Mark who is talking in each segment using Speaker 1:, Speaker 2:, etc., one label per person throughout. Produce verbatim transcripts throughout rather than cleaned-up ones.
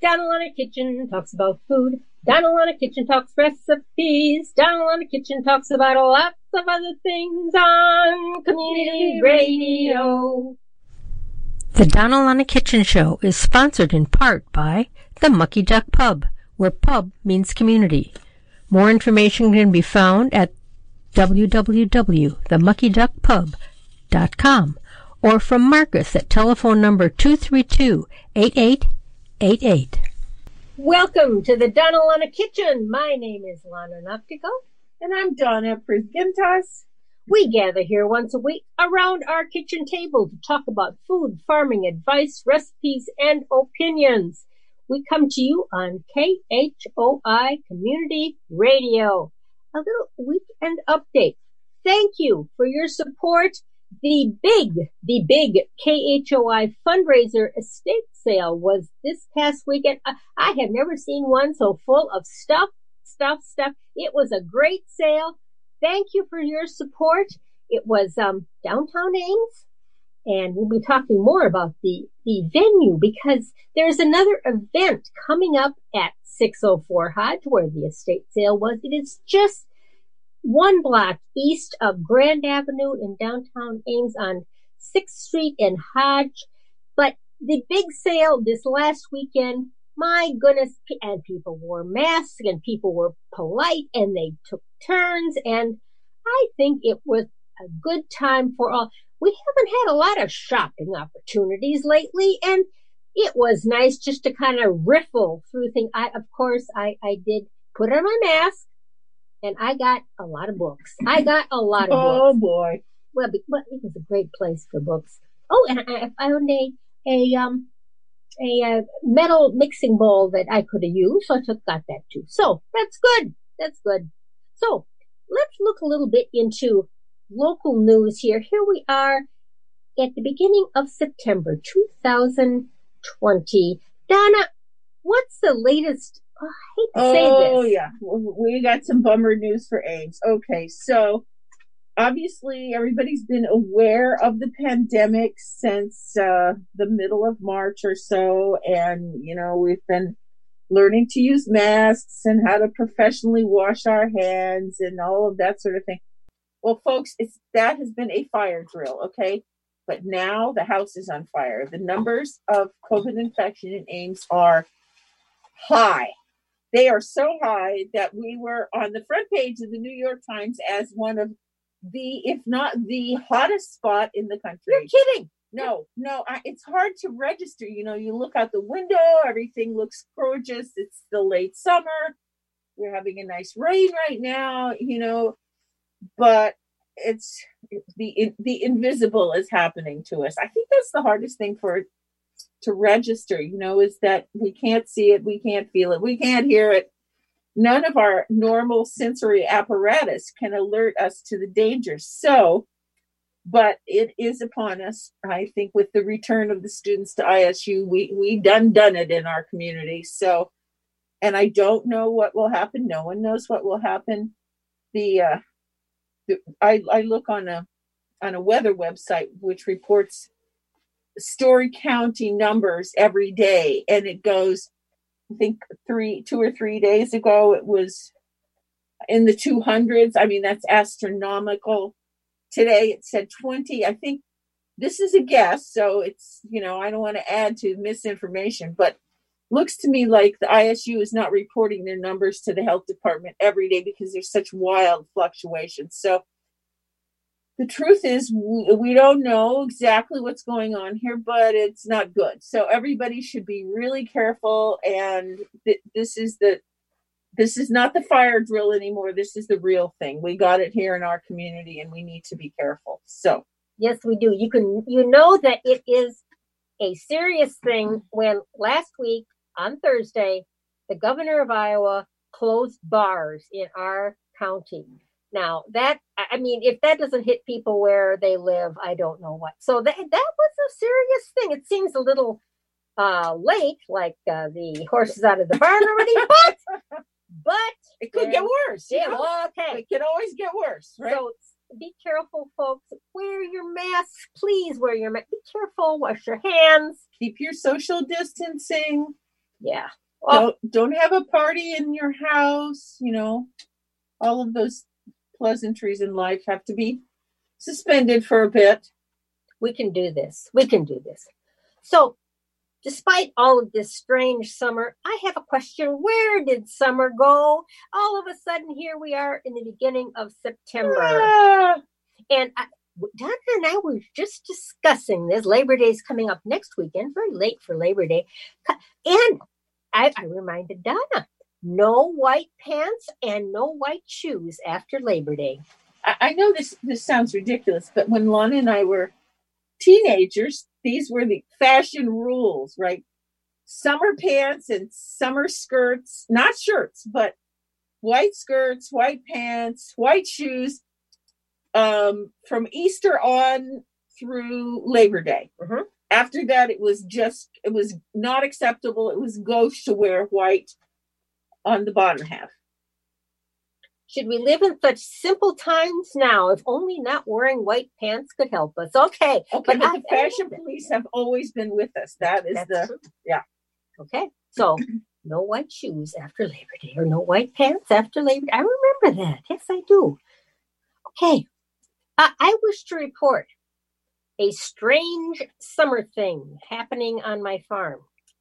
Speaker 1: Donald on a Kitchen talks about food. Donald on a Kitchen talks recipes. Donald on a Kitchen talks about lots of other things on community radio.
Speaker 2: The Donald on a Kitchen show is sponsored in part by the Mucky Duck Pub, where pub means community. More information can be found at w w w dot the mucky duck pub dot com or from Marcus at telephone number two three two, eight eight eight eight.
Speaker 1: Welcome to the Donald on a Kitchen. My name is Lana Noptico.
Speaker 3: And I'm Donna Prisgintas.
Speaker 1: We gather here once a week around our kitchen table to talk about food, farming, advice, recipes, and opinions. We come to you on K H O I Community Radio. A little weekend update. Thank you for your support. The big, the big K H O I fundraiser estate sale was this past weekend. I, I have never seen one so full of stuff, stuff, stuff. It was a great sale. Thank you for your support. It was um, downtown Ames, and we'll be talking more about the, the venue because there's another event coming up at six oh four Hodge where the estate sale was. It is just one block east of Grand Avenue in downtown Ames on sixth Street and Hodge. But the big sale this last weekend, my goodness, and people wore masks and people were polite and they took turns, and I think it was a good time for all. We haven't had a lot of shopping opportunities lately, and it was nice just to kind of riffle through things. I, of course, I, I did put on my mask, and I got a lot of books. I got a lot of
Speaker 3: oh,
Speaker 1: books.
Speaker 3: Oh, boy.
Speaker 1: Well, but it was a great place for books. Oh, and I, I found a, a, um, a uh, metal mixing bowl that I could have used, so I took, got that too. So that's good. That's good. So let's look a little bit into local news here. Here we are at the beginning of September two thousand twenty. Donna, what's the latest? Oh, I hate to say
Speaker 3: oh,
Speaker 1: this.
Speaker 3: Oh, yeah. We got some bummer news for Ames. Okay, so obviously everybody's been aware of the pandemic since uh, the middle of March or so, and, you know, we've been learning to use masks and how to professionally wash our hands and all of that sort of thing. Well, folks, it's that has been a fire drill, okay? But now the house is on fire. The numbers of COVID infection in Ames are high. They are so high that we were on the front page of the New York Times as one of the, if not the hottest spot in the country.
Speaker 1: You're kidding.
Speaker 3: No, no, I, it's hard to register. You know, you look out the window, everything looks gorgeous. It's the late summer. We're having a nice rain right now, you know, but it's the the invisible is happening to us. I think that's the hardest thing for to register, you know, is that we can't see it, we can't feel it, we can't hear it. None of our normal sensory apparatus can alert us to the dangers. So, but it is upon us. I think with the return of the students to I S U, we we done done it in our community. So, and I don't know what will happen. No one knows what will happen. The uh, the, I I look on a on a weather website which reports Story County numbers every day, and it goes, I think three, two or three days ago, it was in the two hundreds. I mean, that's astronomical. Today it said twenty. I think this is a guess, so it's, you know, I don't want to add to misinformation, but looks to me like the I S U is not reporting their numbers to the health department every day because there's such wild fluctuations. So the truth is, we, we don't know exactly what's going on here, but it's not good. So everybody should be really careful. And th- this is the, this is not the fire drill anymore. This is the real thing. We got it here in our community, and we need to be careful. So
Speaker 1: yes, we do. You can, you know that it is a serious thing when last week on Thursday, the governor of Iowa closed bars in our county. Now that, I mean, if that doesn't hit people where they live, I don't know what. So that, that was a serious thing. It seems a little uh, late, like uh, the horses out of the barn already, but, but
Speaker 3: it could get worse.
Speaker 1: Yeah, well, okay.
Speaker 3: It can always get worse, right?
Speaker 1: So be careful, folks. Wear your masks. Please wear your mask. Be careful. Wash your hands.
Speaker 3: Keep your social distancing.
Speaker 1: Yeah. Well,
Speaker 3: don't, don't have a party in your house. You know, all of those pleasantries in life have to be suspended for a bit.
Speaker 1: We can do this. We can do this. So, despite all of this strange summer, I have a question. Where did summer go? All of a sudden, here we are in the beginning of September.
Speaker 3: Ah.
Speaker 1: And I, Donna and I were just discussing this. Labor Day is coming up next weekend, very late for Labor Day. And I, I reminded Donna, no white pants and no white shoes after Labor Day.
Speaker 3: I, I know this, this sounds ridiculous, but when Lana and I were teenagers, these were the fashion rules, right? Summer pants and summer skirts, not shirts, but white skirts, white pants, white shoes, um, from Easter on through Labor Day.
Speaker 1: Mm-hmm.
Speaker 3: After that, it was just, it was not acceptable. It was gauche to wear white on the bottom half.
Speaker 1: Should we live in such simple times now? If only not wearing white pants could help us. Okay.
Speaker 3: Okay, but, but I, the fashion I, police have always been with us. That is the, true. yeah.
Speaker 1: Okay. So no white shoes after Labor Day or no white pants after Labor Day. I remember that. Yes, I do. Okay. Uh, I wish to report a strange summer thing happening on my farm.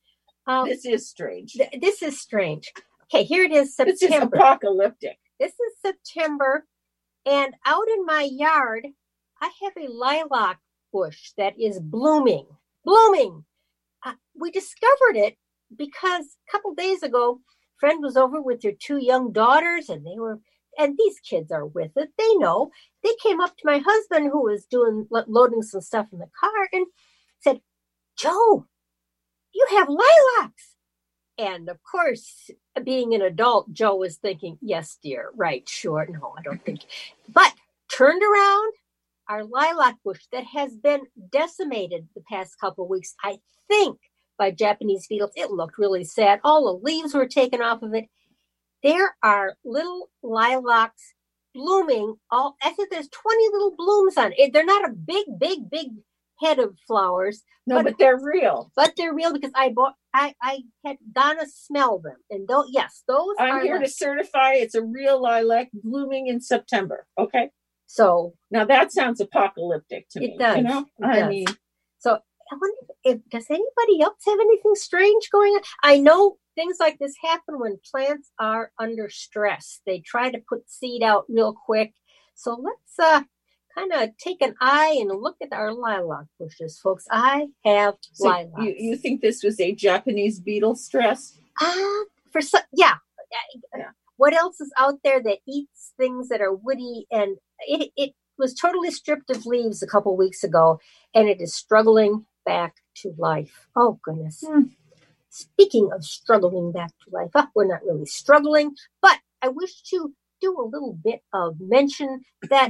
Speaker 3: Um, this is strange.
Speaker 1: Th- this is strange. Okay, here it is, September.
Speaker 3: This is apocalyptic.
Speaker 1: This is September, and out in my yard, I have a lilac bush that is blooming. Blooming! Uh, we discovered it because a couple days ago, a friend was over with their two young daughters, and they were, and these kids are with it. They know. They came up to my husband, who was doing loading some stuff in the car, and said, "Joe, you have lilacs." And of course, being an adult, Joe was thinking, "Yes, dear, right, sure, no, I don't think." But turned around, our lilac bush that has been decimated the past couple of weeks, I think, by Japanese beetles. It looked really sad. All the leaves were taken off of it. There are little lilacs blooming. All I think there's twenty little blooms on it. They're not a big, big, big head of flowers.
Speaker 3: No, but, but they're real.
Speaker 1: But they're real because I bought. I I had Donna smell them, and those yes, those.
Speaker 3: I'm
Speaker 1: are
Speaker 3: here
Speaker 1: like,
Speaker 3: to certify it's a real lilac blooming in September. Okay.
Speaker 1: So
Speaker 3: now that sounds apocalyptic to
Speaker 1: it
Speaker 3: me.
Speaker 1: Does.
Speaker 3: You know,
Speaker 1: it
Speaker 3: I
Speaker 1: does.
Speaker 3: mean,
Speaker 1: so I wonder if does anybody else have anything strange going on? I know things like this happen when plants are under stress. They try to put seed out real quick. So let's uh, kind of take an eye and look at our lilac bushes, folks. I have
Speaker 3: so
Speaker 1: lilacs.
Speaker 3: You, you think this was a Japanese beetle stress?
Speaker 1: Uh, for some, yeah.
Speaker 3: yeah.
Speaker 1: What else is out there that eats things that are woody? And it, it was totally stripped of leaves a couple weeks ago, and it is struggling back to life. Oh, goodness.
Speaker 3: Hmm.
Speaker 1: Speaking of struggling back to life, oh, we're not really struggling, but I wish to do a little bit of mention that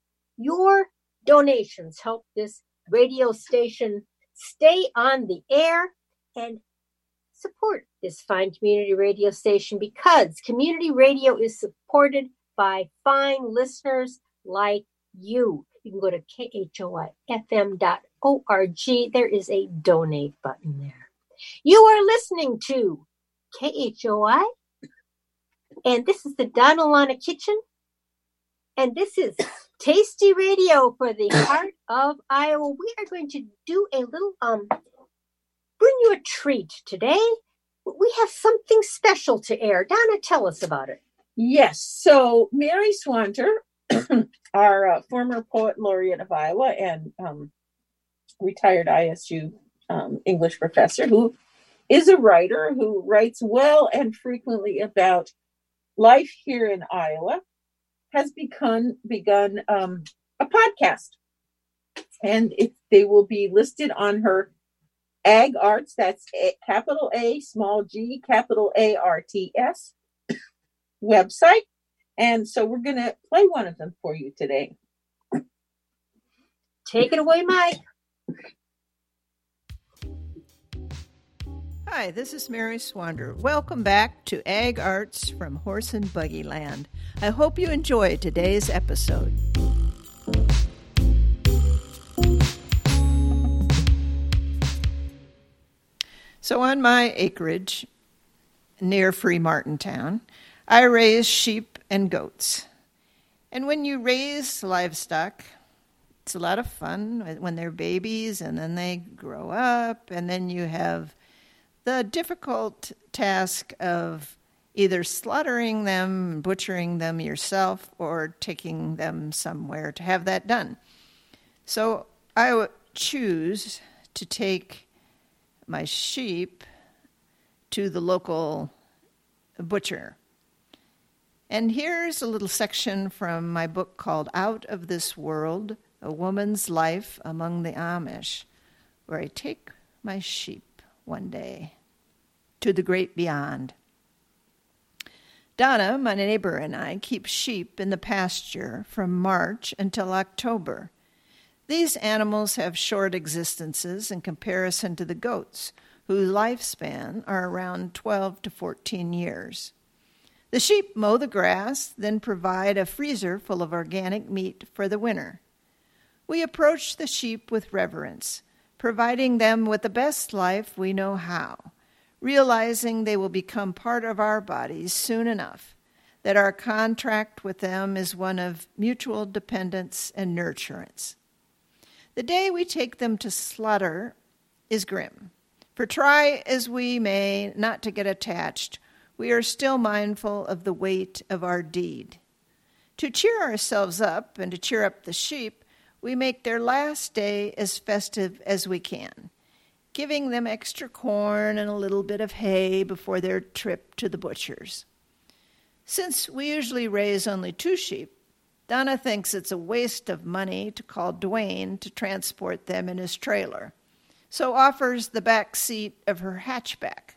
Speaker 1: your donations help this radio station stay on the air and support this fine community radio station, because community radio is supported by fine listeners like you. You can go to K H O I F M dot org. There is a donate button there. You are listening to K H O I, and this is the Donna Lana Kitchen, and this is Tasty Radio for the heart of Iowa. We are going to do a little, um, bring you a treat today. We have something special to air. Donna, tell us about it.
Speaker 3: Yes. So Mary Swander, our uh, former poet laureate of Iowa and um, retired I S U um, English professor, who is a writer who writes well and frequently about life here in Iowa, has begun begun um, a podcast, and it, they will be listed on her Ag Arts. That's a, capital A, small G, capital A R T S website. And so we're going to play one of them for you today.
Speaker 1: Take it away, Mike.
Speaker 4: Hi, this is Mary Swander. Welcome back to Ag Arts from Horse and Buggy Land. I hope you enjoy today's episode. So on my acreage, near Freemartintown, I raise sheep and goats. And when you raise livestock, it's a lot of fun when they're babies and then they grow up, and then you have the difficult task of either slaughtering them, butchering them yourself, or taking them somewhere to have that done. So I would choose to take my sheep to the local butcher. And here's a little section from my book called Out of This World, A Woman's Life Among the Amish, where I take my sheep one day to the great beyond. Donna, my neighbor, and I keep sheep in the pasture from March until October. These animals have short existences in comparison to the goats, whose lifespan are around twelve to fourteen years. The sheep mow the grass, then provide a freezer full of organic meat for the winter. We approach the sheep with reverence, providing them with the best life we know how, realizing they will become part of our bodies soon enough, that our contract with them is one of mutual dependence and nurturance. The day we take them to slaughter is grim, for try as we may not to get attached, we are still mindful of the weight of our deed. To cheer ourselves up and to cheer up the sheep, we make their last day as festive as we can, giving them extra corn and a little bit of hay before their trip to the butcher's. Since we usually raise only two sheep, Donna thinks it's a waste of money to call Dwayne to transport them in his trailer, so offers the back seat of her hatchback.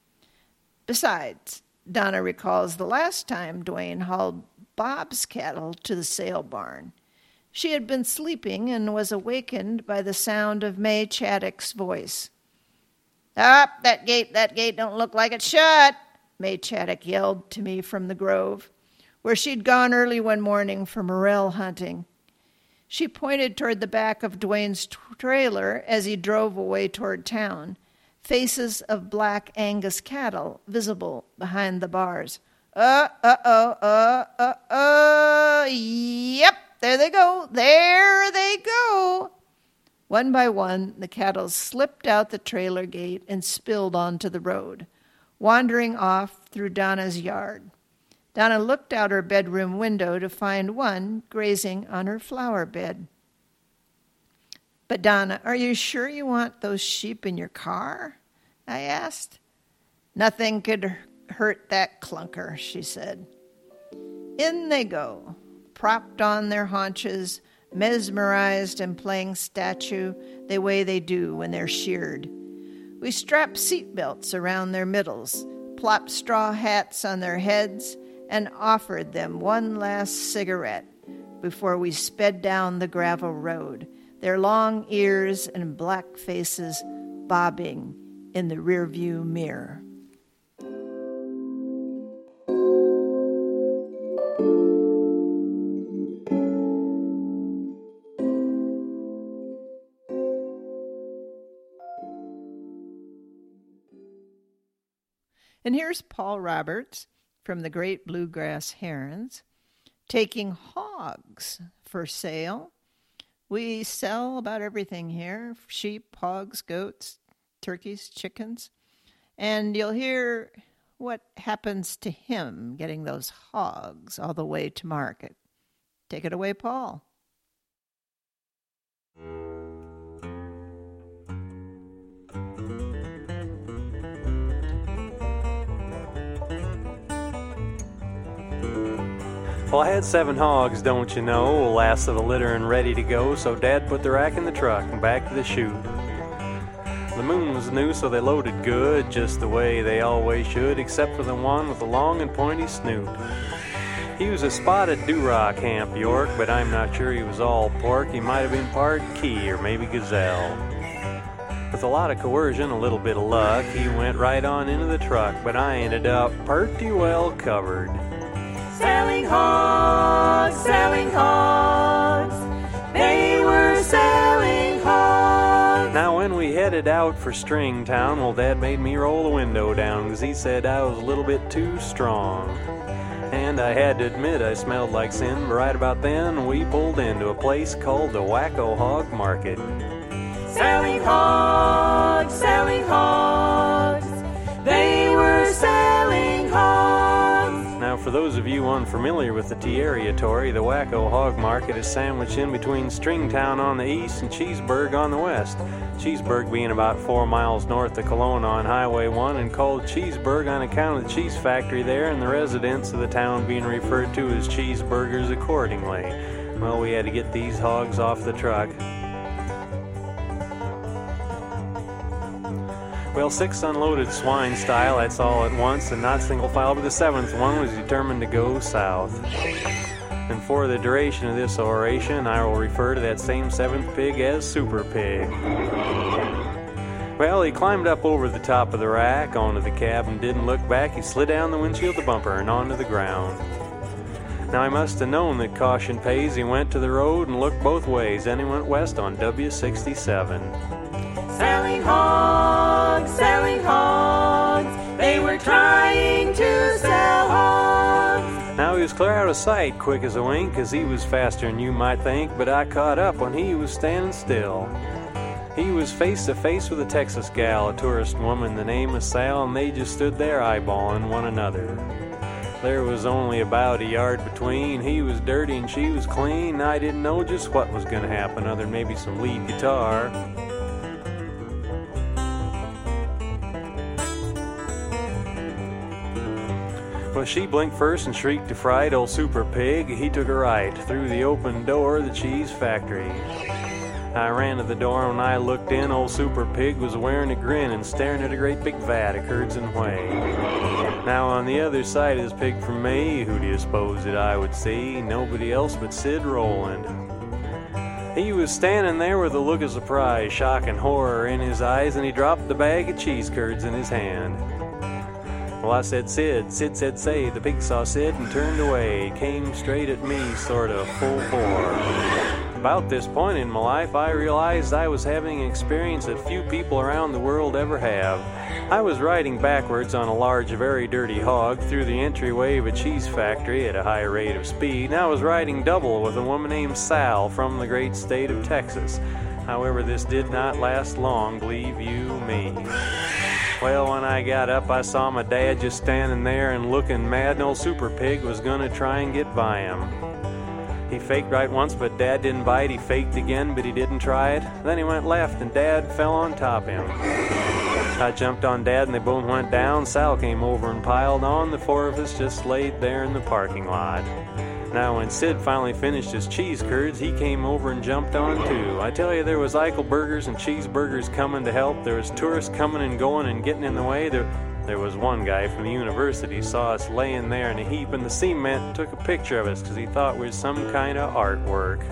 Speaker 4: Besides, Donna recalls the last time Dwayne hauled Bob's cattle to the sale barn. She had been sleeping and was awakened by the sound of May Chaddock's voice. "Up, ah, that gate, that gate don't look like it's shut," May Chaddock yelled to me from the grove, where she'd gone early one morning for morel hunting. She pointed toward the back of Dwayne's trailer as he drove away toward town, faces of black Angus cattle visible behind the bars. Uh, uh-oh, uh, uh, uh, yep, there they go, there they go. One by one, the cattle slipped out the trailer gate and spilled onto the road, wandering off through Donna's yard. Donna looked out her bedroom window to find one grazing on her flower bed. "But Donna, are you sure you want those sheep in your car?" I asked. "Nothing could hurt that clunker," she said. In they go, propped on their haunches, mesmerized and playing statue the way they do when they're sheared. We strap seat belts around their middles, plopped straw hats on their heads, and offered them one last cigarette before we sped down the gravel road, their long ears and black faces bobbing in the rearview mirror. And here's Paul Roberts from the Great Bluegrass Herons taking hogs for sale. We sell about everything here: sheep, hogs, goats, turkeys, chickens. And you'll hear what happens to him getting those hogs all the way to market. Take it away, Paul.
Speaker 5: Well, I had seven hogs, don't you know, last of the litter and ready to go, so Dad put the rack in the truck and back to the chute. The moon was new, so they loaded good, just the way they always should, except for the one with the long and pointy snoot. He was a spotted Duroc Hamp York, but I'm not sure he was all pork. He might have been part key or maybe gazelle. With a lot of coercion, a little bit of luck, he went right on into the truck, but I ended up pretty well covered.
Speaker 6: Selling hogs, selling hogs, they were selling hogs.
Speaker 5: Now when we headed headed out for Stringtown. Well, Dad made me roll the window down because he said I was a little bit too strong. And I had to admit I smelled like sin, but right about then we pulled into a place called the Wacko Hog Market.
Speaker 6: Selling hogs, selling hogs, they were selling hogs.
Speaker 5: Now, for those of you unfamiliar with the Territory, the Wacko Hog Market is sandwiched in between Stringtown on the east and Cheeseburg on the west. Cheeseburg being about four miles north of Kelowna on Highway one and called Cheeseburg on account of the cheese factory there and the residents of the town being referred to as cheeseburgers accordingly. Well, we had to get these hogs off the truck. Well, six unloaded swine style, that's all at once, and not single file, but the seventh one was determined to go south. And for the duration of this oration, I will refer to that same seventh pig as Super Pig. Well, he climbed up over the top of the rack, onto the cab, and didn't look back. He slid down the windshield of the bumper and onto the ground. Now, he must have known that caution pays. He went to the road and looked both ways. Then he went west on W sixty-seven.
Speaker 6: Selling hogs, selling hogs, they were trying to sell hogs.
Speaker 5: Now he was clear out of sight, quick as a wink, 'cause he was faster than you might think, but I caught up when he was standing still. He was face to face with a Texas gal, a tourist woman, the name of Sal, and they just stood there eyeballing one another. There was only about a yard between. He was dirty and she was clean. I didn't know just what was going to happen, other than maybe some lead guitar. Well, she blinked first and shrieked affright. Old Super Pig, he took her right through the open door of the cheese factory. I ran to the door, and when I looked in, old Super Pig was wearing a grin and staring at a great big vat of curds and whey. Now, on the other side of this pig from me, who do you suppose that I would see? Nobody else but Sid Rowland. He was standing there with a look of surprise, shock, and horror in his eyes, and he dropped the bag of cheese curds in his hand. Well, I said, Sid. Sid said, say. The pig saw Sid and turned away. Came straight at me, sort of full bore. About this point in my life, I realized I was having an experience that few people around the world ever have. I was riding backwards on a large, very dirty hog through the entryway of a cheese factory at a high rate of speed, and I was riding double with a woman named Sal from the great state of Texas. However, this did not last long, believe you me. Well, when I got up, I saw my dad just standing there and looking mad, and old Super Pig was going to try and get by him. He faked right once, but Dad didn't bite. He faked again, but he didn't try it. Then he went left, and Dad fell on top of him. I jumped on Dad, and they both went down. Sal came over and piled on. The four of us just laid there in the parking lot. Now, when Sid finally finished his cheese curds, he came over and jumped on too. I tell you, there was Eichelburgers and cheeseburgers coming to help. There was tourists coming and going and getting in the way. There, there was one guy from the university saw us laying there in a heap in the cement and took a picture of us because he thought we were some kind of artwork.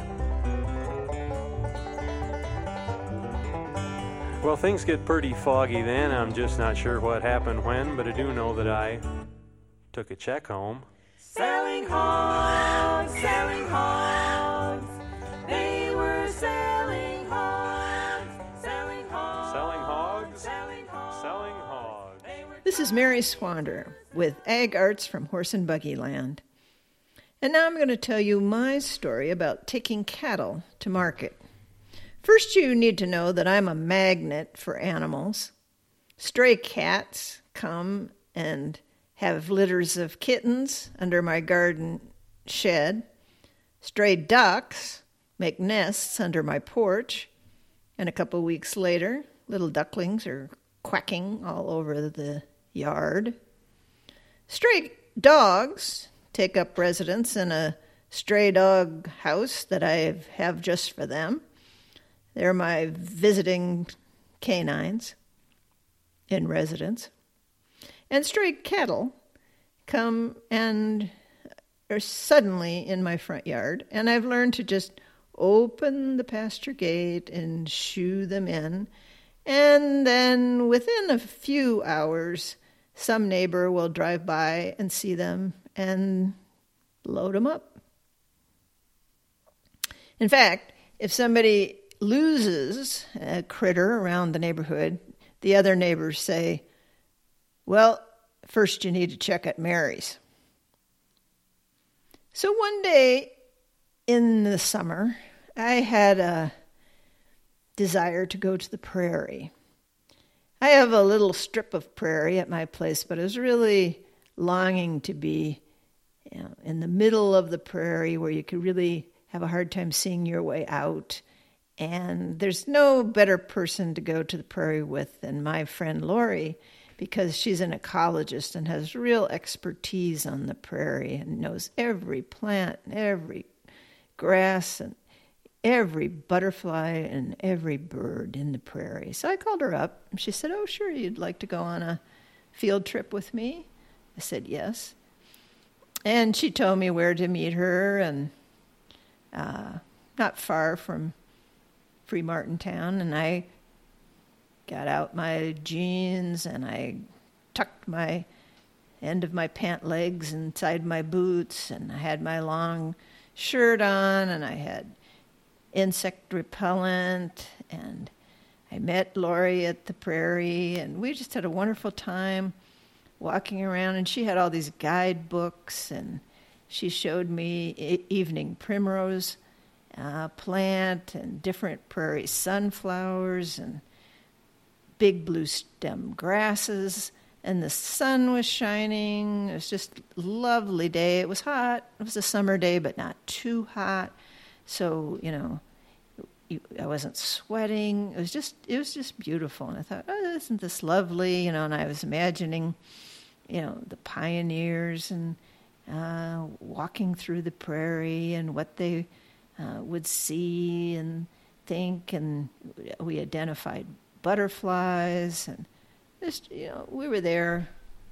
Speaker 5: Well, things get pretty foggy then. I'm just not sure what happened when, but I do know that I took a check home.
Speaker 6: Selling hogs, selling hogs, they were selling hogs, selling hogs,
Speaker 5: Selling hogs,
Speaker 6: selling hogs,
Speaker 5: selling hogs.
Speaker 4: This is Mary Swander with Ag Arts from Horse and Buggy Land. And now I'm going to tell you my story about taking cattle to market. First, you need to know that I'm a magnet for animals. Stray cats come and have litters of kittens under my garden shed. Stray ducks make nests under my porch. And a couple weeks later, little ducklings are quacking all over the yard. Stray dogs take up residence in a stray dog house that I have just for them. They're my visiting canines in residence. And stray cattle come and are suddenly in my front yard, and I've learned to just open the pasture gate and shoo them in, and then within a few hours, some neighbor will drive by and see them and load them up. In fact, if somebody loses a critter around the neighborhood, the other neighbors say, well, first you need to check at Mary's. So one day in the summer, I had a desire to go to the prairie. I have a little strip of prairie at my place, but I was really longing to be, you know, in the middle of the prairie where you could really have a hard time seeing your way out. And there's no better person to go to the prairie with than my friend Lori, because she's an ecologist and has real expertise on the prairie and knows every plant, every grass, and every butterfly and every bird in the prairie. So I called her up, and she said, oh, sure, you'd like to go on a field trip with me? I said, yes. And she told me where to meet her, and uh, not far from Free Martintown, and I got out my jeans, and I tucked my end of my pant legs inside my boots, and I had my long shirt on, and I had insect repellent, and I met Lori at the prairie, and we just had a wonderful time walking around, and she had all these guidebooks, and she showed me e- evening primrose uh, plant and different prairie sunflowers and big blue stem grasses, and the sun was shining. It was just a lovely day. It was hot. It was a summer day, but not too hot. So, you know, I wasn't sweating. It was just, it was just beautiful. And I thought, oh, isn't this lovely? You know, and I was imagining, you know, the pioneers and uh, walking through the prairie and what they uh, would see and think. And we identified butterflies, and just, you know, we were there,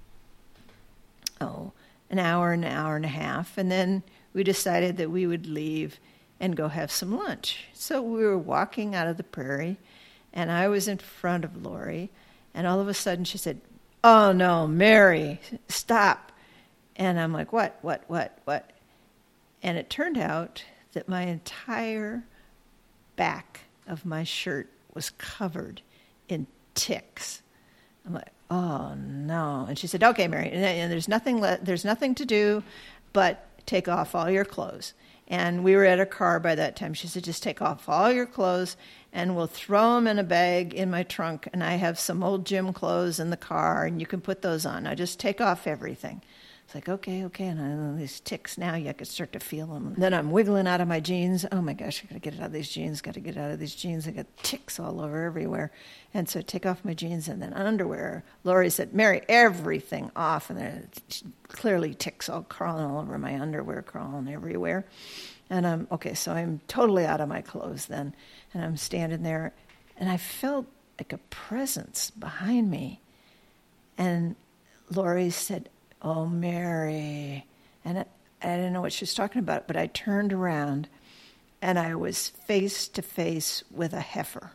Speaker 4: oh, an hour, an hour and a half. And then we decided that we would leave and go have some lunch. So we were walking out of the prairie, and I was in front of Lori, and all of a sudden she said, oh, no, Mary, stop. And I'm like, what, what, what, what? And it turned out that my entire back of my shirt was covered in ticks. I'm like, oh, no. And she said, okay, Mary, and, and there's nothing le- there's nothing to do but take off all your clothes. And we were at a car by that time. She said, just take off all your clothes, and we'll throw them in a bag in my trunk, and I have some old gym clothes in the car, and you can put those on. Now just take off everything. It's like, okay, okay, and I know these ticks now, you could start to feel them. And then I'm wiggling out of my jeans. Oh, my gosh, I got to get out of these jeans, got to get out of these jeans. I got ticks all over everywhere. And so I take off my jeans and then underwear. Lori said, Mary, everything off. And there clearly ticks all crawling all over my underwear, crawling everywhere. And I'm, okay, so I'm totally out of my clothes then. And I'm standing there, and I felt like a presence behind me. And Lori said, oh, Mary. And I, I didn't know what she was talking about, but I turned around, and I was face to face with a heifer.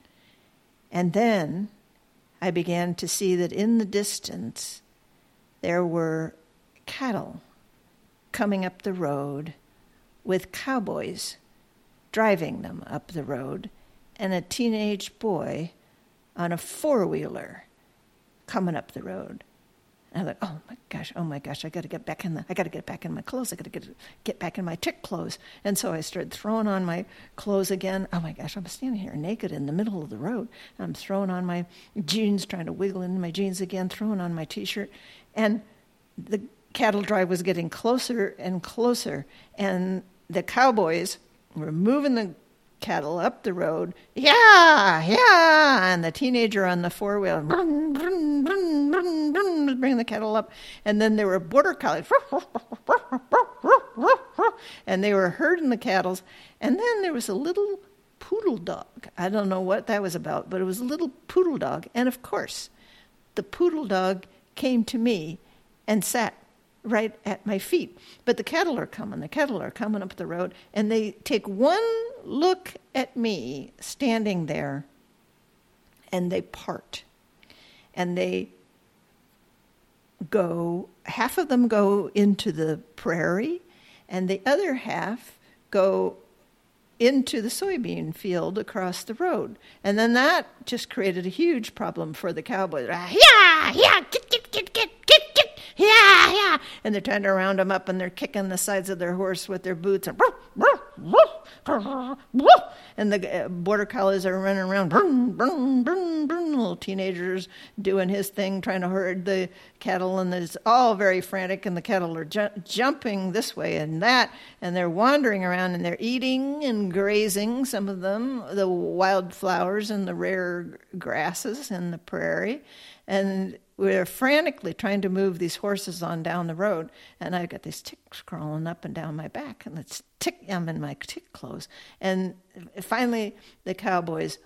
Speaker 4: And then I began to see that in the distance there were cattle coming up the road with cowboys driving them up the road, and a teenage boy on a four-wheeler coming up the road. And I thought, oh my gosh, oh my gosh, I got to get back in the, I got to get back in my clothes. I got to get get back in my tick clothes. And so I started throwing on my clothes again. Oh my gosh, I'm standing here naked in the middle of the road. I'm throwing on my jeans, trying to wiggle into my jeans again, throwing on my T-shirt, and the cattle drive was getting closer and closer, and the cowboys were moving the cattle up the road. Yeah, yeah, and the teenager on the four-wheel brum, brum, brum, brum, brum, was bringing the cattle up, and then there were border collies, and they were herding the cattle, and then there was a little poodle dog. I don't know what that was about, but it was a little poodle dog, and of course, the poodle dog came to me and sat right at my feet. But the cattle are coming. The cattle are coming up the road, and they take one look at me standing there, and they part. And they go, half of them go into the prairie, and the other half go into the soybean field across the road. And then that just created a huge problem for the cowboys. Yeah, yeah, get, get, get, get, get, get, yeah, yeah. And they're trying to round them up, and they're kicking the sides of their horse with their boots. And, and the border collies are running around, brum, brum, brum, brum, little teenagers doing his thing, trying to herd the cattle, and it's all very frantic, and the cattle are ju- jumping this way and that, and they're wandering around, and they're eating and grazing, some of them, the wildflowers and the rare grasses in the prairie, and we're frantically trying to move these horses on down the road, and I've got these ticks crawling up and down my back, and it's tick. I'm in my tick clothes, and finally the cowboys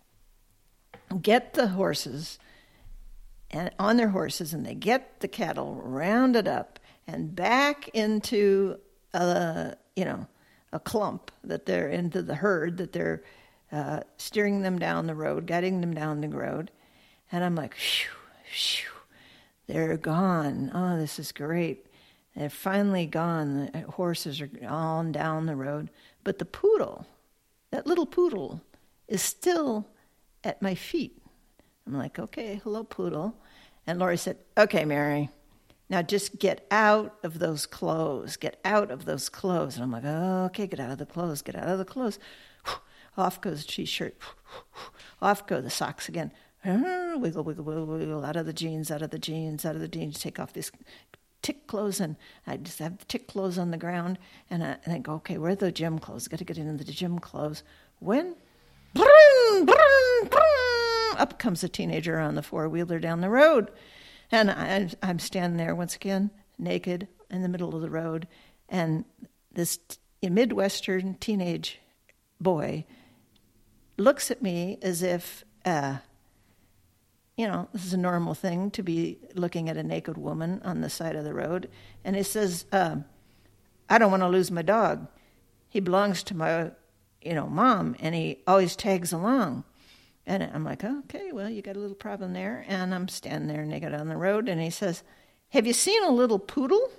Speaker 4: get the horses and on their horses, and they get the cattle rounded up and back into a you know a clump that they're into the herd that they're uh, steering them down the road, guiding them down the road, and I'm like, phew. Phew, they're gone. Oh, this is great. They're finally gone. The horses are on down the road. But the poodle, that little poodle, is still at my feet. I'm like, okay, hello, poodle. And Lori said, okay, Mary, now just get out of those clothes. Get out of those clothes. And I'm like, oh, okay, get out of the clothes. Get out of the clothes. Off goes the t-shirt. Off go the socks again. Wiggle, wiggle, wiggle, wiggle, out of the jeans, out of the jeans, out of the jeans, take off these tick clothes, and I just have the tick clothes on the ground, and I, and I go, okay, where are the gym clothes? Got to get into the gym clothes. When, brum, brum, brum, up comes a teenager on the four-wheeler down the road, and I, I'm standing there once again, naked, in the middle of the road, and this t- Midwestern teenage boy looks at me as if, uh, you know, this is a normal thing to be looking at a naked woman on the side of the road. And he says, uh, I don't want to lose my dog. He belongs to my, you know, mom, and he always tags along. And I'm like, oh, okay, well, you got a little problem there. And I'm standing there naked on the road, and he says, have you seen a little poodle?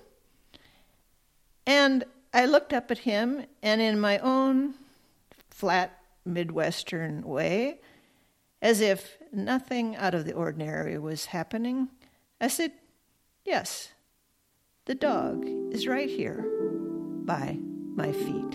Speaker 4: And I looked up at him, and in my own flat Midwestern way, as if nothing out of the ordinary was happening, I said, yes, the dog is right here by my feet.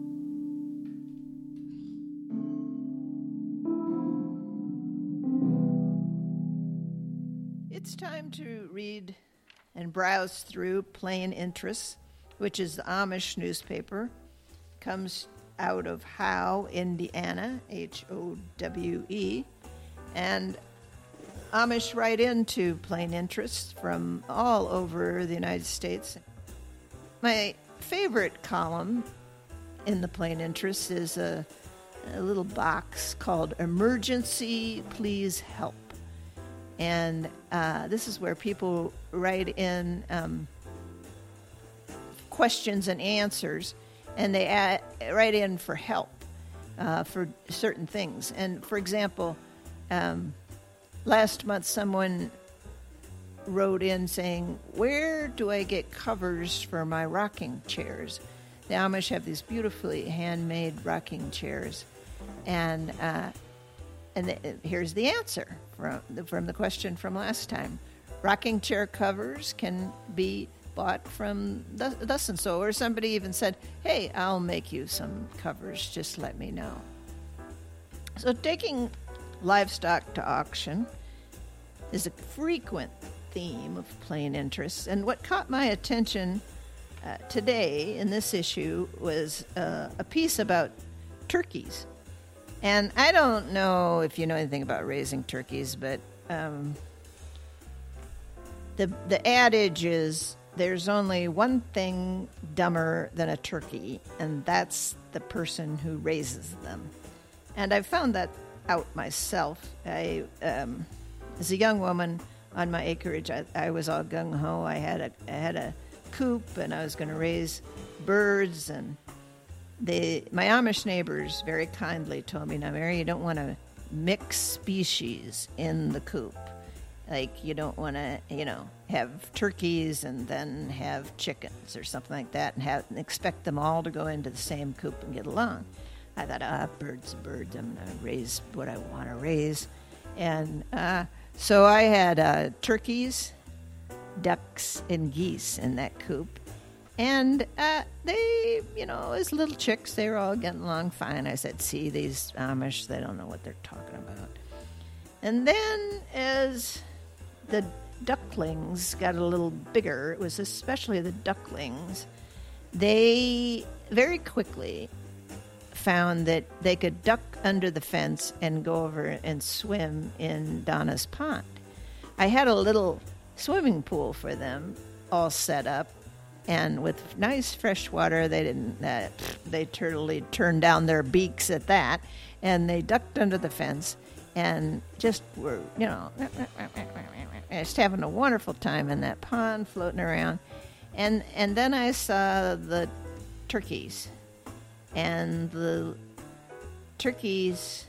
Speaker 4: It's time to read and browse through Plain Interests, which is the Amish newspaper. Comes out of Howe, Indiana, H O W E. And Amish write into Plain Interests from all over the United States. My favorite column in the Plain Interests is a, a little box called Emergency Please Help. And uh, this is where people write in um, questions and answers, and they add, write in for help uh, for certain things. And for example, Um, last month, someone wrote in saying, where do I get covers for my rocking chairs? The Amish have these beautifully handmade rocking chairs. And uh, and the, here's the answer from the, from the question from last time. Rocking chair covers can be bought from thus, thus and so. Or somebody even said, hey, I'll make you some covers. Just let me know. So taking livestock to auction is a frequent theme of Plain Interests, and what caught my attention uh, today in this issue was uh, a piece about turkeys. And I don't know if you know anything about raising turkeys, but um, the the adage is there's only one thing dumber than a turkey, and that's the person who raises them. And I found that out myself. I, um, as a young woman on my acreage, I, I was all gung-ho. I had a I had a coop, and I was going to raise birds. And they, my Amish neighbors, very kindly told me, "Now, Mary, you don't want to mix species in the coop. Like, you don't want to, you know, have turkeys and then have chickens or something like that, and have and expect them all to go into the same coop and get along." I thought, ah, birds, birds. I'm going to raise what I want to raise. And uh, so I had uh, turkeys, ducks, and geese in that coop. And uh, they, you know, as little chicks, they were all getting along fine. I said, see, these Amish, they don't know what they're talking about. And then as the ducklings got a little bigger, it was especially the ducklings, they very quickly found that they could duck under the fence and go over and swim in Donna's pond. I had a little swimming pool for them all set up, and with nice fresh water. They didn't, uh, they totally turned down their beaks at that, and they ducked under the fence and just were, you know, just having a wonderful time in that pond, floating around. And and then I saw the turkeys, and the turkeys,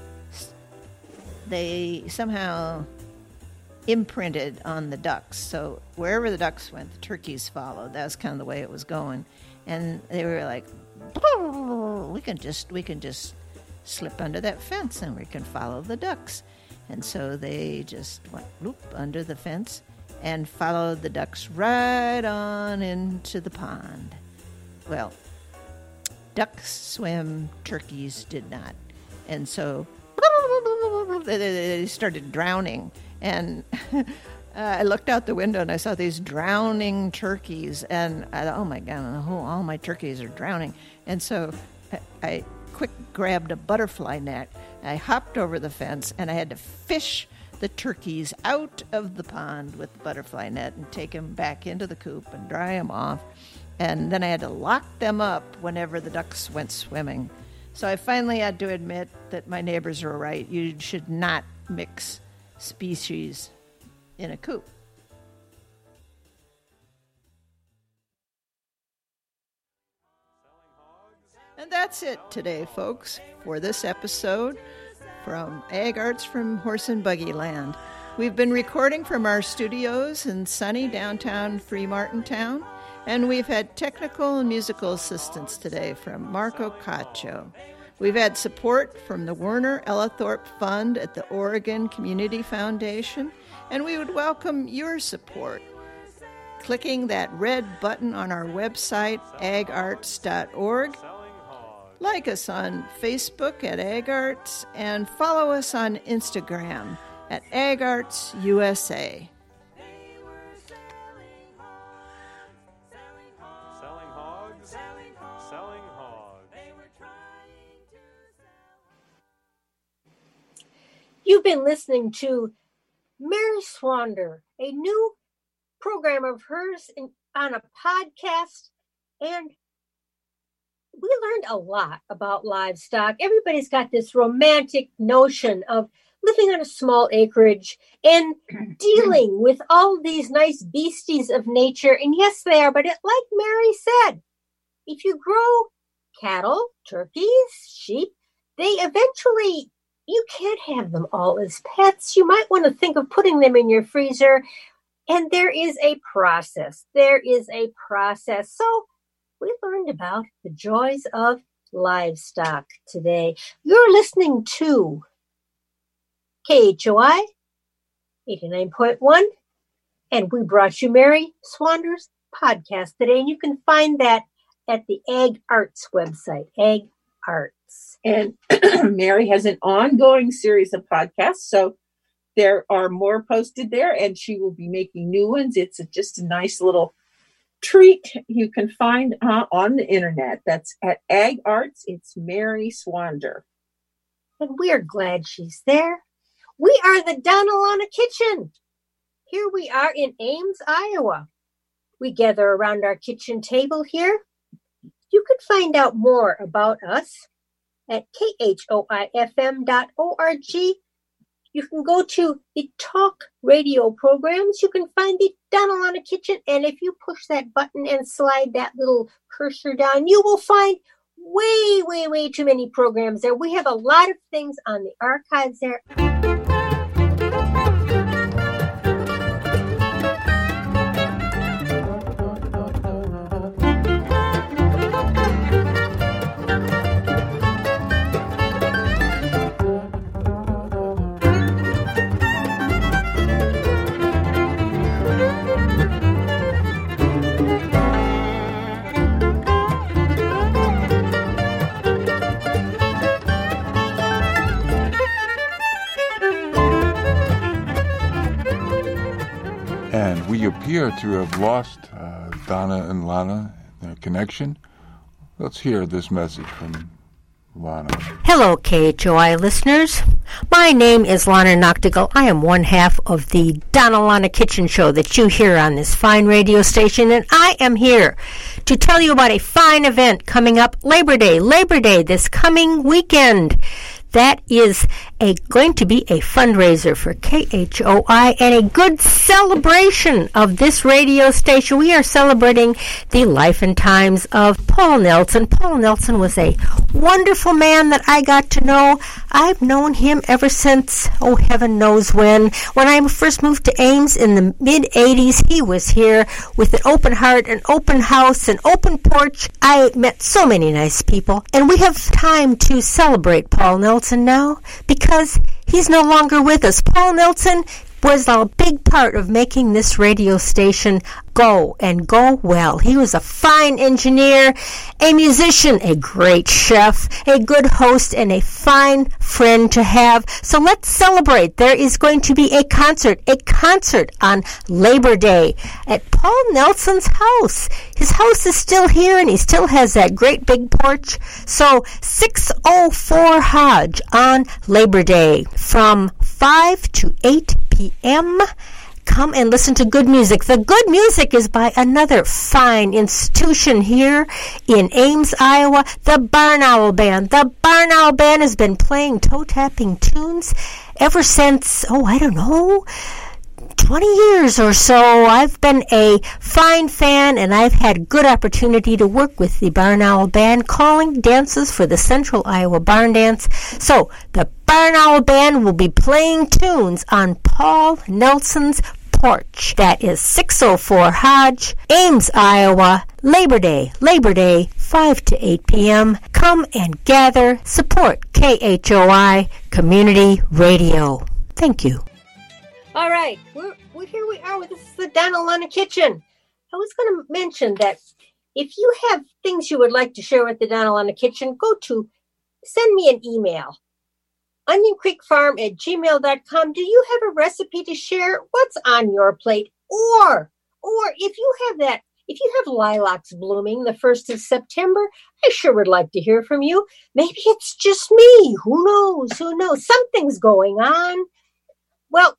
Speaker 4: they somehow imprinted on the ducks. So wherever the ducks went, the turkeys followed. That was kind of the way it was going. And they were like, we can just we can just slip under that fence and we can follow the ducks. And so they just went loop under the fence and followed the ducks right on into the pond. Well, ducks swim, turkeys did not. And so they started drowning. And uh, I looked out the window and I saw these drowning turkeys. And I thought, oh my God, oh, all my turkeys are drowning. And so I, I quick grabbed a butterfly net. I hopped over the fence and I had to fish the turkeys out of the pond with the butterfly net and take them back into the coop and dry them off. And then I had to lock them up whenever the ducks went swimming. So I finally had to admit that my neighbors were right. You should not mix species in a coop. And that's it today, folks, for this episode from Ag Arts from Horse and Buggy Land. We've been recording from our studios in sunny downtown Freemartin Town, and we've had technical and musical assistance today from Marco Caccio. We've had support from the Werner Ellithorpe Fund at the Oregon Community Foundation, and we would welcome your support. Clicking that red button on our website, ag arts dot org. Like us on Facebook at AgArts, and follow us on Instagram at AgArts U S A.
Speaker 5: Selling hogs, selling hogs.
Speaker 1: You've been listening to Mary Swander, a new program of hers in, on a podcast, and we learned a lot about livestock. Everybody's got this romantic notion of living on a small acreage and dealing with all these nice beasties of nature. And yes, they are. But it, like Mary said, if you grow cattle, turkeys, sheep, they eventually, you can't have them all as pets. You might want to think of putting them in your freezer. And there is a process. There is a process. So we learned about the joys of livestock today. You're listening to K H O I eighty-nine point one, and we brought you Mary Swander's podcast today, and you can find that at the Ag Arts website, Ag Arts.
Speaker 3: And Mary has an ongoing series of podcasts, so there are more posted there, and she will be making new ones. It's a, just a nice little treat you can find uh, on the internet. That's at Ag Arts. It's Mary Swander.
Speaker 1: And we're glad she's there. We are the Donalana Kitchen. Here we are in Ames, Iowa. We gather around our kitchen table here. You can find out more about us at K H O I F M dot org. You can go to the talk radio programs. You can find the Donalana Kitchen. And if you push that button and slide that little cursor down, you will find way, way, way too many programs there. We have a lot of things on the archives there.
Speaker 7: we appear to have lost uh, Donna and Lana, their connection. Let's hear this message from Lana.
Speaker 2: Hello, K H O I listeners. My name is Lana Noctigal. I am one half of the Donna Lana Kitchen Show that you hear on this fine radio station, and I am here to tell you about a fine event coming up Labor Day. Labor Day this coming weekend. That is a going to be a fundraiser for K H O I and a good celebration of this radio station. We are celebrating the life and times of Paul Nelson. Paul Nelson was a wonderful man that I got to know. I've known him ever since, oh, heaven knows when. When I first moved to Ames in the mid-eighties, he was here with an open heart, an open house, an open porch. I met so many nice people, and we have time to celebrate Paul Nelson now because he's no longer with us. Paul Nelson was a big part of making this radio station go and go well. He was a fine engineer, a musician, a great chef, a good host, and a fine friend to have. So let's celebrate. There is going to be a concert, a concert on Labor Day at Paul Nelson's house. His house is still here, and he still has that great big porch. So six oh four Hodge on Labor Day from five to eight p.m. Come and listen to good music. The good music is by another fine institution here in Ames, Iowa, the Barn Owl Band. The Barn Owl Band has been playing toe-tapping tunes ever since, oh, I don't know, twenty years or so. I've been a fine fan, and I've had good opportunity to work with the Barn Owl Band, calling dances for the Central Iowa Barn Dance. So the Barn Owl Band will be playing tunes on Paul Nelson's porch. That is six oh four Hodge, Ames, Iowa, Labor Day, Labor Day, five to eight p.m. Come and gather, support K H O I Community Radio. Thank you.
Speaker 1: All right, we're, we're here we are. This is the Donna Lana Kitchen. I was going to mention that if you have things you would like to share with the Donna Lana Kitchen, go to, send me an email. onion creek farm at gmail dot com. Do you have a recipe to share? What's on your plate? Or, or if you have that, if you have lilacs blooming the first of September, I sure would like to hear from you. Maybe it's just me. Who knows? Who knows? Something's going on. Well,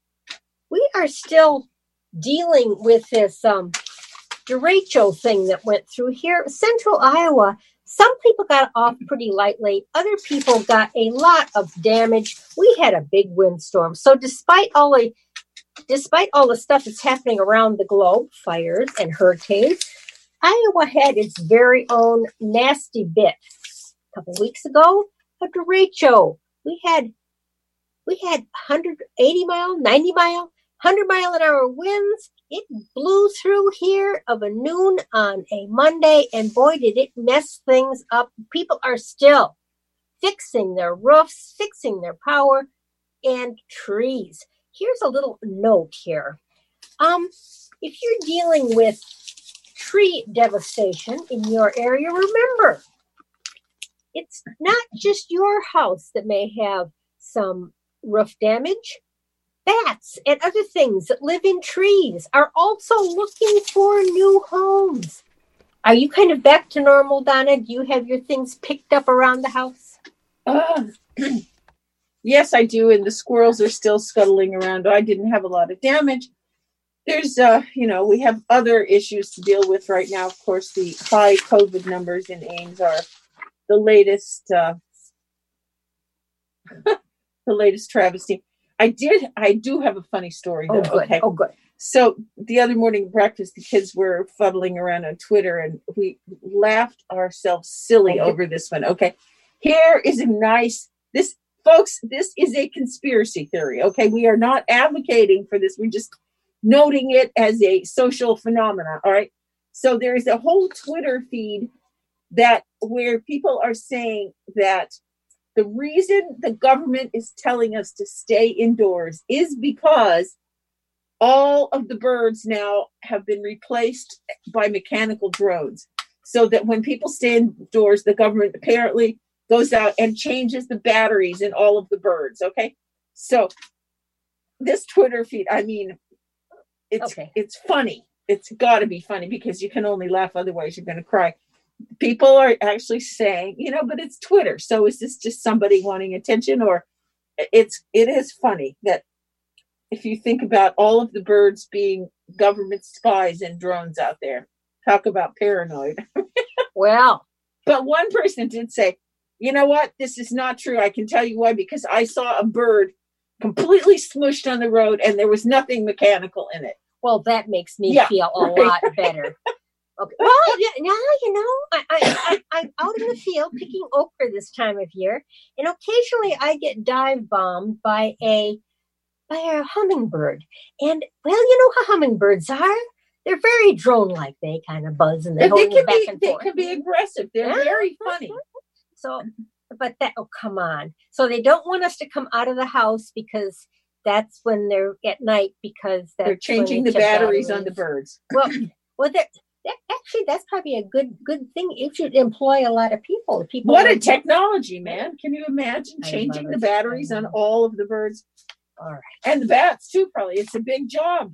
Speaker 1: we are still dealing with this um, derecho thing that went through here. Central Iowa, some people got off pretty lightly. Other people got a lot of damage. We had a big windstorm. So despite all the, despite all the stuff that's happening around the globe, fires and hurricanes, Iowa had its very own nasty bit. A couple weeks ago, a derecho. We had, we had one hundred eighty mile, ninety mile, one hundred mile an hour winds. It blew through here of a noon on a Monday, and boy, did it mess things up. People are still fixing their roofs, fixing their power, and trees. Here's a little note here. Um, if you're dealing with tree devastation in your area, remember, it's not just your house that may have some roof damage. Bats and other things that live in trees are also looking for new homes. Are you kind of back to normal, Donna? Do you have your things picked up around the house?
Speaker 3: Uh, yes, I do. And the squirrels are still scuttling around. I didn't have a lot of damage. There's, uh, you know, we have other issues to deal with right now. Of course, the high COVID numbers in Ames are the latest, uh, the latest travesty. I did. I do have a funny story, though.
Speaker 1: Oh, good.
Speaker 3: Okay.
Speaker 1: Oh, good.
Speaker 3: So the other morning at breakfast, the kids were fuddling around on Twitter, and we laughed ourselves silly over this one. Okay. Here is a nice, this, folks, this is a conspiracy theory. Okay. We are not advocating for this. We're just noting it as a social phenomenon. All right. So there is a whole Twitter feed that where people are saying that the reason the government is telling us to stay indoors is because all of the birds now have been replaced by mechanical drones. So that when people stay indoors, the government apparently goes out and changes the batteries in all of the birds. Okay. So this Twitter feed, I mean, it's
Speaker 1: Okay.
Speaker 3: it's funny. It's got to be funny because you can only laugh, otherwise you're going to cry. People are actually saying, you know, but it's Twitter, so is this just somebody wanting attention? Or it's it is funny that if you think about all of the birds being government spies and drones out there, talk about paranoid.
Speaker 1: Well,
Speaker 3: But one person did say, you know what, this is not true. I can tell you why, because I saw a bird completely smushed on the road and there was nothing mechanical in it.
Speaker 1: well, that makes me
Speaker 3: Yeah,
Speaker 1: feel a
Speaker 3: right.
Speaker 1: lot better. Okay. Well, yeah, now you know I, I, I I'm out in the field picking okra this time of year, and occasionally I get dive bombed by a by a hummingbird. And well, you know how hummingbirds are. They're very drone-like. They kind of buzz and they
Speaker 3: And
Speaker 1: hold
Speaker 3: they can
Speaker 1: back
Speaker 3: be
Speaker 1: and
Speaker 3: they
Speaker 1: forth.
Speaker 3: can be aggressive. They're
Speaker 1: Yeah.
Speaker 3: very funny.
Speaker 1: So, but that oh come on. So they don't want us to come out of the house because that's when they're at night because that's
Speaker 3: They're changing
Speaker 1: when
Speaker 3: the
Speaker 1: they check
Speaker 3: batteries on the birds.
Speaker 1: Well, well, that, that actually that's probably a good good thing if you employ a lot of people. People
Speaker 3: What a
Speaker 1: would-
Speaker 3: technology, man. Can you imagine
Speaker 1: I
Speaker 3: changing
Speaker 1: love
Speaker 3: the
Speaker 1: it.
Speaker 3: batteries
Speaker 1: I
Speaker 3: on
Speaker 1: know.
Speaker 3: all of the birds?
Speaker 1: All right.
Speaker 3: And the bats too, probably. It's a big job.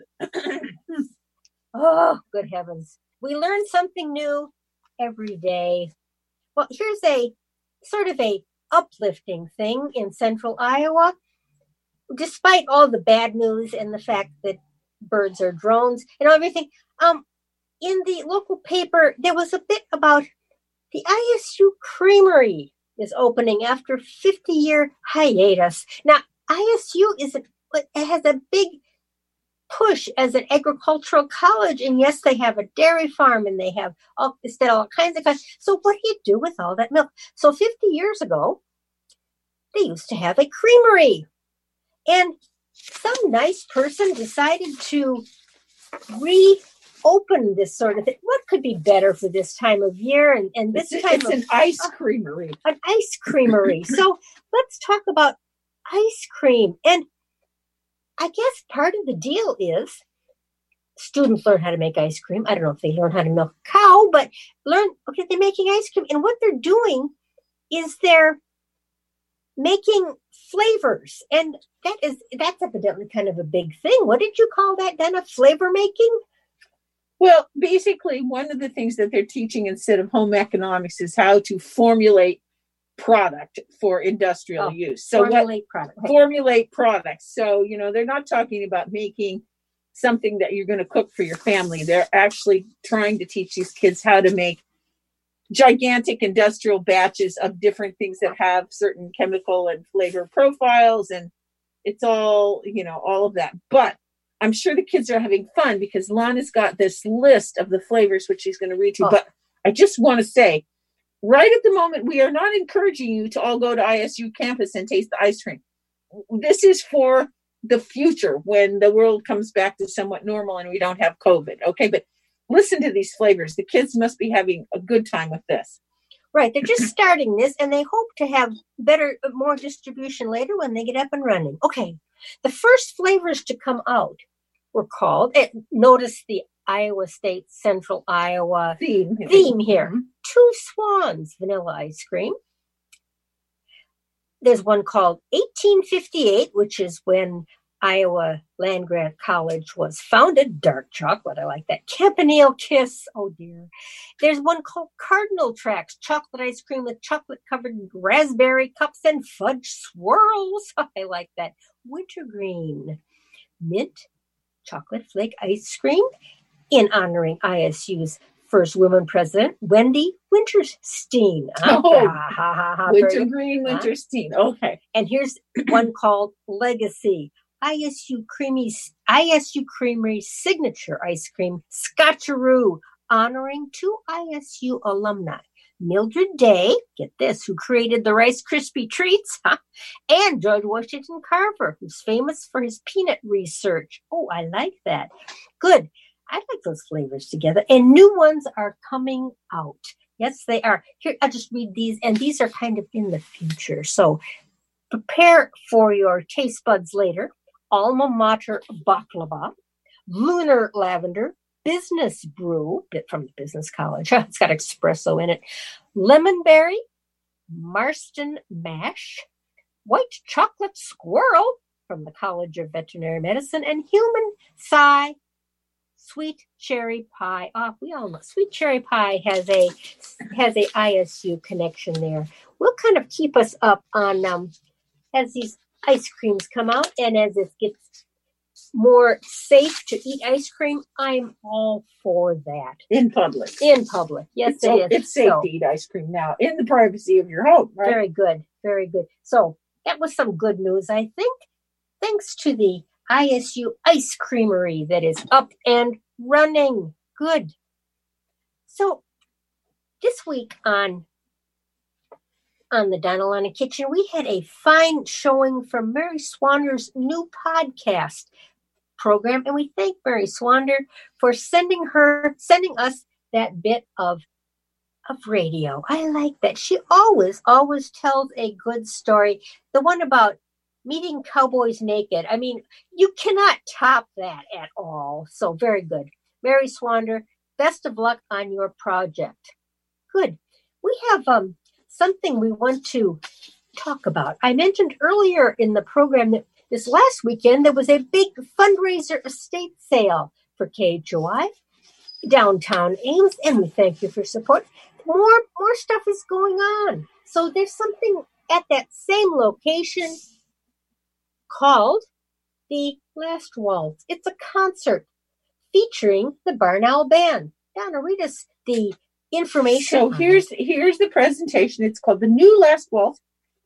Speaker 1: Oh, good heavens. We learn something new every day. Well, here's a sort of a uplifting thing in central Iowa. Despite all the bad news and the fact that birds are drones and everything, um, in the local paper, there was a bit about the I S U Creamery is opening after fifty-year hiatus. Now, I S U is a, it has a big push as an agricultural college, and yes, they have a dairy farm, and they have all instead all kinds of. So, what do you do with all that milk? So, fifty years ago, they used to have a creamery, and some nice person decided to reopen this sort of thing. What could be better for this time of year and, and this
Speaker 3: It's,
Speaker 1: time
Speaker 3: it's
Speaker 1: of
Speaker 3: an ice creamery.
Speaker 1: an ice creamery? So let's talk about ice cream. And I guess part of the deal is students learn how to make ice cream. I don't know if they learn how to milk a cow, but learn, okay, they're making ice cream. And what they're doing is they're making flavors. And that is, that's evidently kind of a big thing. What did you call that, Dana? Flavor making?
Speaker 3: Well, basically, one of the things that they're teaching instead of home economics is how to formulate product for industrial
Speaker 1: Oh,
Speaker 3: use. So what
Speaker 1: Formulate product. Okay.
Speaker 3: formulate products. So, you know, they're not talking about making something that you're going to cook for your family. They're actually trying to teach these kids how to make gigantic industrial batches of different things that have certain chemical and flavor profiles. And it's all, you know, all of that. But I'm sure the kids are having fun because Lana's got this list of the flavors, which she's going to read to you.
Speaker 1: Oh.
Speaker 3: But I just want to say, right at the moment, we are not encouraging you to all go to I S U campus and taste the ice cream. This is for the future when the world comes back to somewhat normal and we don't have COVID. Okay, but listen to these flavors. The kids must be having a good time with this.
Speaker 1: Right. They're just starting this and they hope to have better, more distribution later when they get up and running. Okay. The first flavors to come out were called, eh, notice the Iowa State Central Iowa
Speaker 3: Theme.
Speaker 1: theme here.
Speaker 3: Mhm.
Speaker 1: Two Swans vanilla ice cream. There's one called eighteen fifty-eight, which is when Iowa Land Grant College was founded. Dark chocolate. I like that. Campanile Kiss. Oh, dear. There's one called Cardinal Tracks, chocolate ice cream with chocolate-covered raspberry cups and fudge swirls. I like that. Wintergreen. Mint chocolate flake ice cream in honoring I S U's first woman president, Wendy Winterstein. Ah,
Speaker 3: Oh,
Speaker 1: ha, ha, ha, ha, very good.
Speaker 3: Wintergreen, Winterstein. Okay.
Speaker 1: And here's one called Legacy. I S U Creamy, I S U Creamery Signature Ice Cream, Scotcheroo, honoring two I S U alumni. Mildred Day, get this, who created the Rice Krispie treats, huh? And George Washington Carver, who's famous for his peanut research. Oh, I like that. Good. I like those flavors together. And new ones are coming out. Yes, they are. Here, I'll just read these, and these are kind of in the future. So prepare for your taste buds later. Alma Mater Baklava, Lunar Lavender, Business Brew, bit from the Business College. It's got espresso in it. Lemonberry, Marston Mash, White Chocolate Squirrel from the College of Veterinary Medicine, and Human Sigh Sweet Cherry Pie. Oh, we all know Sweet Cherry Pie has a has a I S U connection there. We'll kind of keep us up on um, as these ice creams come out and as it gets more safe to eat ice cream. I'm all for that.
Speaker 3: In public.
Speaker 1: In public. Yes,
Speaker 3: it's,
Speaker 1: it is.
Speaker 3: It's safe
Speaker 1: so,
Speaker 3: to eat ice cream now in the privacy of your home, right?
Speaker 1: Very good. Very good. So that was some good news, I think. Thanks to the I S U Ice Creamery that is up and running. Good. So this week on on the Donna Lana Kitchen, we had a fine showing from Mary Swander's new podcast program, and we thank Mary Swander for sending her sending us that bit of of radio. I like that. She always, always tells a good story. The one about meeting cowboys naked. I mean, you cannot top that at all. So very good. Mary Swander, best of luck on your project. Good. We have um something we want to talk about. I mentioned earlier in the program that this last weekend there was a big fundraiser estate sale for K H O I downtown Ames, and we thank you for support. More more stuff is going on. So there's something at that same location called the Last Waltz. It's a concert featuring the Barn Owl Band. Donna, read us the information.
Speaker 3: So here's it. here's the presentation. It's called The New Last Waltz.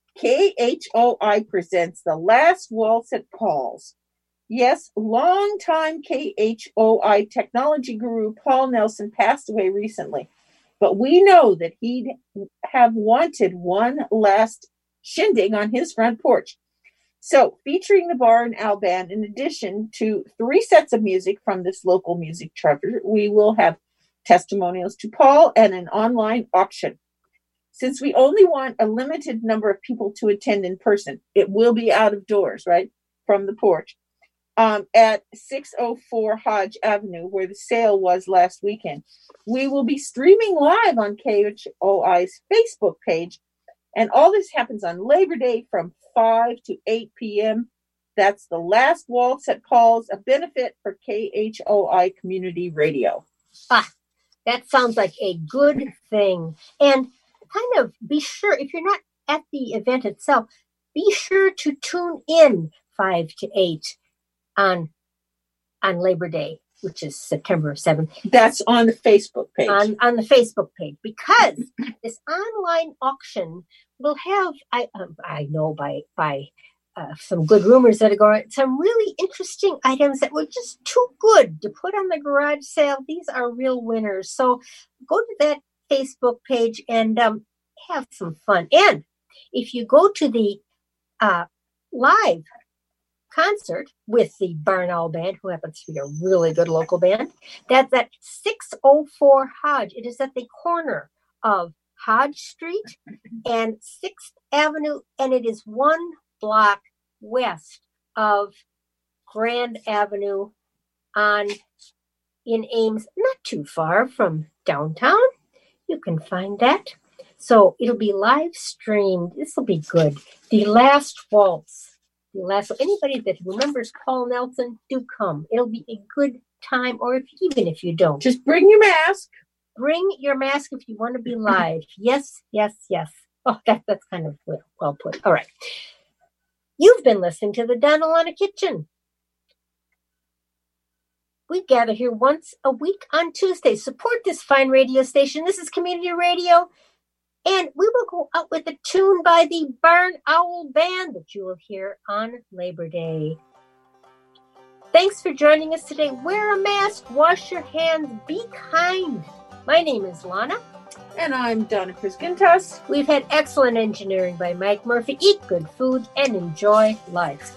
Speaker 3: K H O I presents The Last Waltz at Paul's. Yes, longtime K H O I technology guru Paul Nelson passed away recently, but we know that he'd have wanted one last shindig on his front porch. So, featuring the Barn Owl Band, in addition to three sets of music from this local music treasure, we will have testimonials to Paul and an online auction. Since we only want a limited number of people to attend in person, it will be out of doors, right, from the porch, um, at six oh four Hodge Avenue, where the sale was last weekend. We will be streaming live on K H O I's Facebook page, and all this happens on Labor Day from five to eight p.m. That's The Last Waltz at Paul's, a benefit for K H O I Community Radio.
Speaker 1: Ah, that sounds like a good thing. And kind of be sure, if you're not at the event itself, be sure to tune in five to eight on, on Labor Day, which is September seventh.
Speaker 3: That's on the Facebook page.
Speaker 1: On, on the Facebook page, because this online auction will have, I um, I know by by uh, some good rumors that are going, some really interesting items that were just too good to put on the garage sale. These are real winners. So go to that Facebook page and um, have some fun. And if you go to the uh, live concert with the Barn Owl Band, who happens to be a really good local band, that's at six oh four Hodge. It is at the corner of Hodge Street and sixth Avenue, and it is one block west of Grand Avenue on in Ames, not too far from downtown. You can find that. So it'll be live streamed. This will be good. The Last Waltz. The last. So anybody that remembers Paul Nelson, do come. It'll be a good time, or if even if you don't,
Speaker 3: just bring your mask.
Speaker 1: Bring your mask if you want to be live. Yes, yes, yes. Oh, that, that's kind of well, well put. All right. You've been listening to the Donna Lana Kitchen. We gather here once a week on Tuesdays. Support this fine radio station. This is Community Radio. And we will go out with a tune by the Barn Owl Band that you will hear on Labor Day. Thanks for joining us today. Wear a mask, wash your hands, be kind. My name is Lana.
Speaker 3: And I'm Donna Priskintas.
Speaker 1: We've had excellent engineering by Mike Murphy. Eat good food and enjoy life.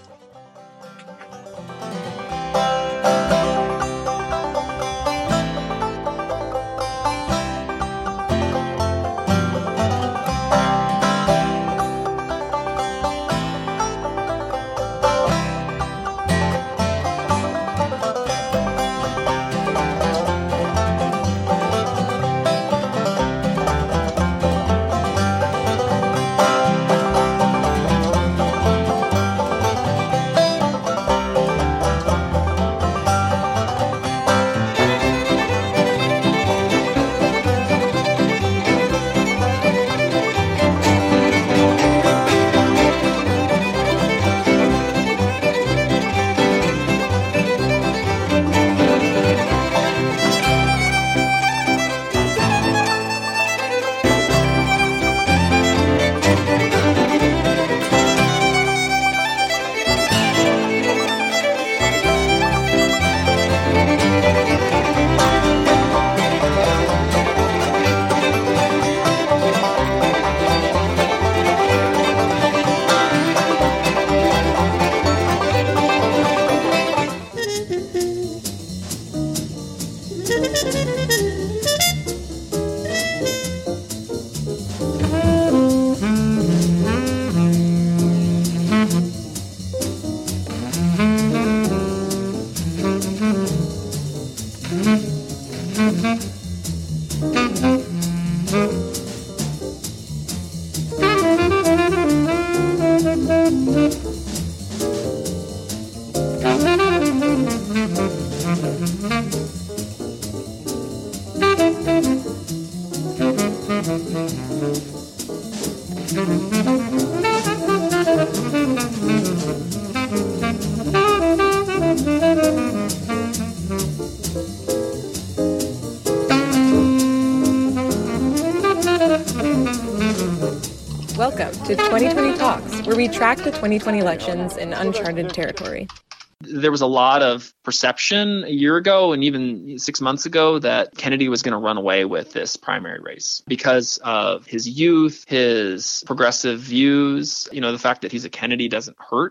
Speaker 8: Welcome to twenty twenty Talks, where we track the twenty twenty elections in uncharted territory.
Speaker 9: There was a lot of perception a year ago and even six months ago that Kennedy was going to run away with this primary race because of his youth, his progressive views. You know, the fact that he's a Kennedy doesn't hurt.